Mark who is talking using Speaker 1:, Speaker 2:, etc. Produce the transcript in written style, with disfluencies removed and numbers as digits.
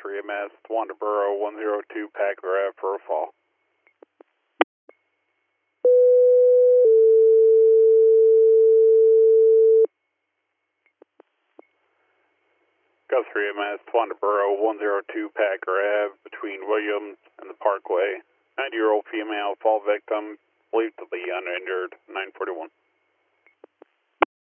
Speaker 1: Guthrie MS, Wanderboro 102 Packler Ave for a fall. Guthrie MS, Wanderboro 102 Packler Ave between Williams and the Parkway. 90-year-old female fall victim, believed to be uninjured, 941.